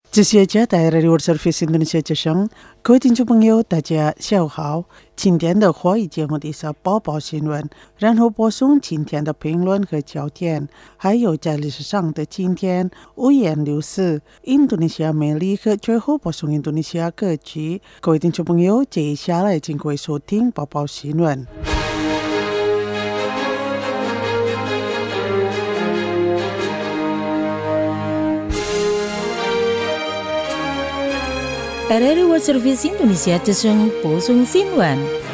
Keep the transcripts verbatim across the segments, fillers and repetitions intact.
这些家带来的 World Service Indonesia 之声，各位听众朋友，大家下午好。今天的华语节目的是报报新闻，然后播送今天的评论和焦点，还有在历史上的今天五颜六色、印度尼西亚魅力和最后播送印度尼西亚歌曲。各位听众朋友，接下来请各位收听报报新闻。 R R I World Service Indonesia 之声播送新闻。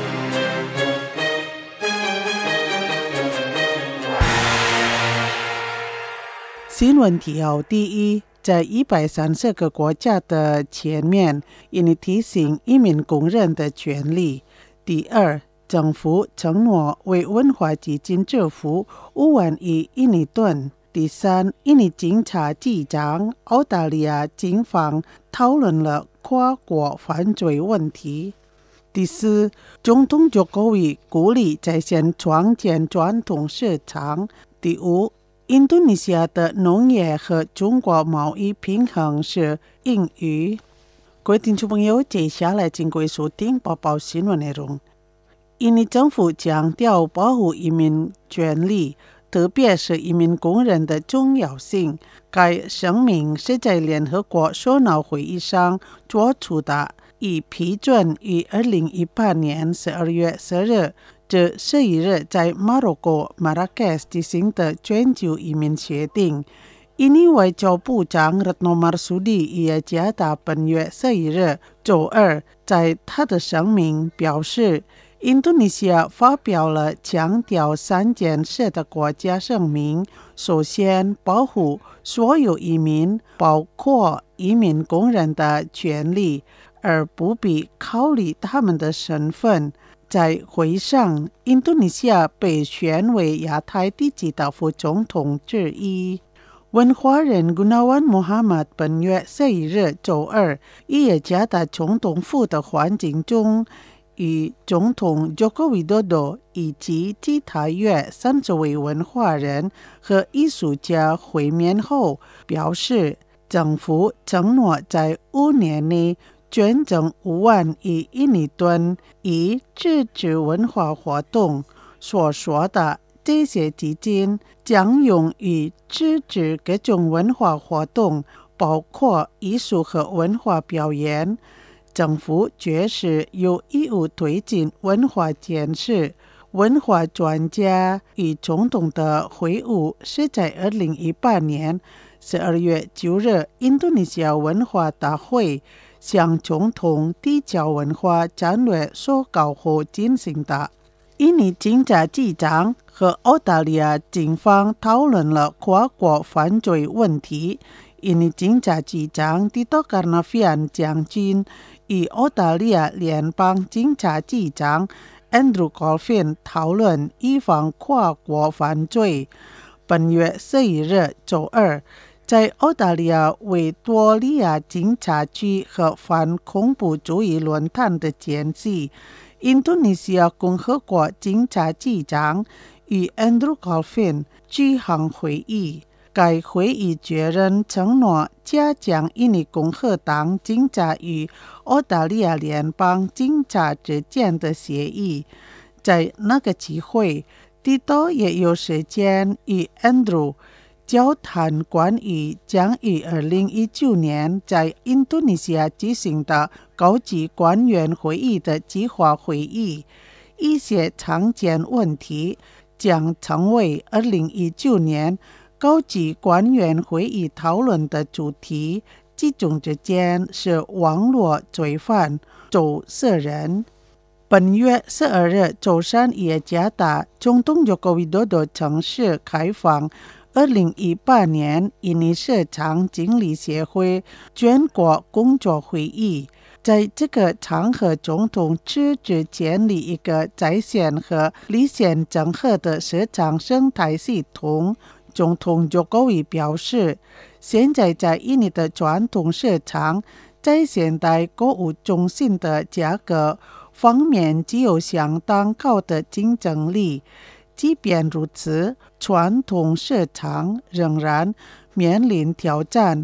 新闻提要：第一，在一百三十个国家的前面，以提醒移民工人的权利；第二，政府承诺为文化基金支付五万亿印尼盾。第三，印尼警察局长澳大利亚警方讨论了跨国犯罪问题。第四，总统佐科维鼓励在线创建传统市场。第五，印度尼西亚的农业和中国贸易平衡是盈余。各位听众朋友，接下来请各位收听报报新闻内容。印尼政府强调保护移民权利，特别是移民工人的重要性。该声明是在联合国首脑会议上做出的，已批准于二零一八年十二月十日至十一日在摩洛哥马拉喀什进行的全球移民协定。印尼外交部长 Retno Marsudi 也加大本月十一日周二在他的声明表示，印度尼西亚发表了强调三件事的国家声明：首先，保护所有移民，包括移民工人的权利，而不必考虑他们的身份。在会上，印度尼西亚被选为亚太地区的副总统之一。文化人 Gunawan Muhammad 本月十一日周二以雅加达总统府的环境中，与总统 Joko Widodo 以及其他约三十位文化人和艺术家会面后表示，政府承诺在五年内捐赠五万亿印尼盾以支持文化活动。所说的这些基金将用于支持各种文化活动，包括艺术和文化表演。政府确实有义务推进文化建设。文化专家与总统的会晤是在二零一八年十二月九日印度尼西亚文化大会向总统递交文化战略手稿后进行的。印尼警察局长和澳大利亚警方讨论了跨国犯罪问题。印尼警察局长 Tito Karnavian 将军与澳大利亚联邦警察局长 Andrew Colvin 讨论预防跨国犯罪。本月十一日周二，在澳大利亚维多利亚警察局和反恐怖主义论坛的间隙，印度尼西亚共和国警察局长与 Andrew Colvin 举行会议。该会议决认承诺加强印尼共和党警察与澳大利亚联邦警察之间的协议。在那个机会，蒂多也有时间与 Andrew 交谈关于将于二零一九年在印度尼西亚举行的高级官员会议的计划会议。一些常见问题将成为二零一九年高级官员会议讨论的主题，其中之间是网络罪犯、走私人。本月十二日周三雅加达，总统佐科维多多正式开放二零一八年印尼市场经理协会全国工作会议。在这个场合，总统支持建立一个在线和离线整合的市场生态系统。总统佐科维表示，现在在印尼的传统市场在现代购物中心的价格方面具有相当高的竞争力。即便如此，传统市场仍然面临挑战。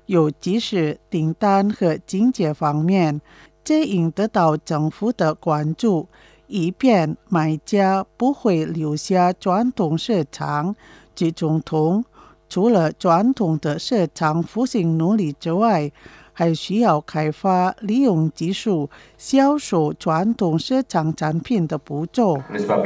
有及时订单和经济方面，这应得到政府的关注，以便买家不会留下传统市场。据总统，除了传统的市场复兴努力之外，还需要开发利用技术销售传统市场产品的步骤。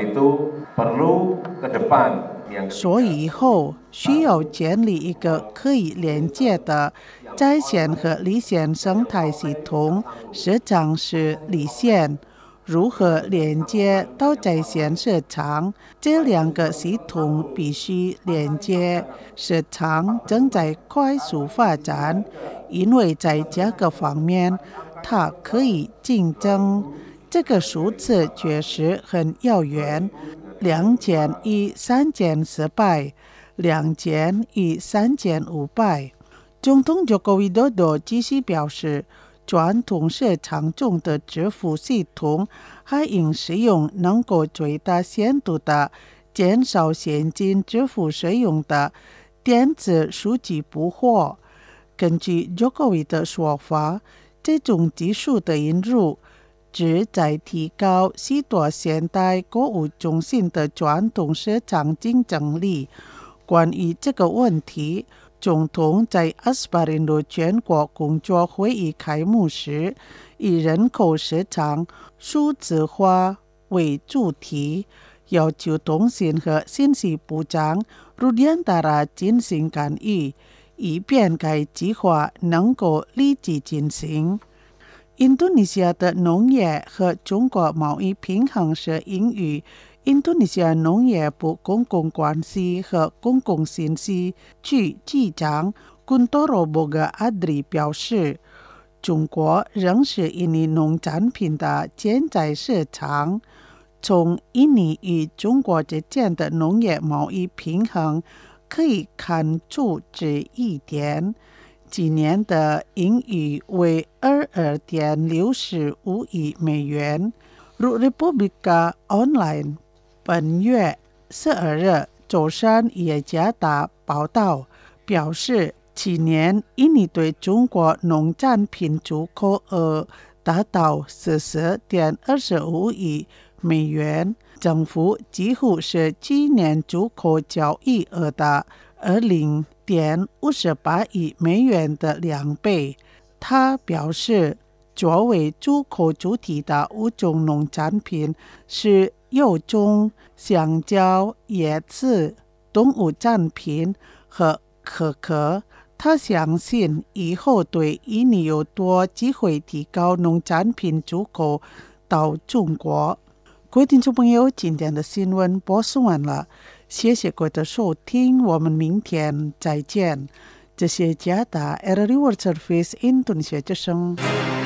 所以以后需要建立一个可以连接的在线和离线生态系统。市场是离线，如何连接到在线市场？这两个系统必须连接。市场正在快速发展，因为在这个方面它可以竞争。这个数字确实很遥远，两千与三千四百，两千与三千五百。总统佐科维多多继续表示，传统市场中的支付系统还应使用能够最大限度的减少现金支付使用的电子数据捕获。根据佐科维的说法，这种技术的引入旨在提高许多现代购物中心的传统市场竞争力。关于这个问题，总统在阿斯巴林路全国工作会议开幕时，以人口市场数字化为主题，要求通信和信息部长鲁迪安达拉进行干预，以便该计划能够立即进行。印度尼西亚的农业和中国贸易平衡是因于印度尼西亚农业部公共关系和公共信息局局长昆多罗博格阿迪表示，中国仍是印尼农产品的潜在市场。从印尼与中国之间的农业贸易平衡可以看出这一点。今年的盈余为二十二点六五亿美元。如 Republika Online 本月十二日周三也加大报道，表示去年印尼对中国农产品出口额达到四十点二五亿美元，政府几乎是去年出口交易额的二零点五十八亿美元的两倍。他表示，作为出口主体的五种农产品是柚种、香蕉、椰子、动物产品和可可。他相信以后对印尼有多机会提高农产品出口到中国。各位听众朋友，今天的新闻播送完了，谢谢各位的收听，我们明天再见。这是加拿大 R R I World Service 印度尼西亚之声。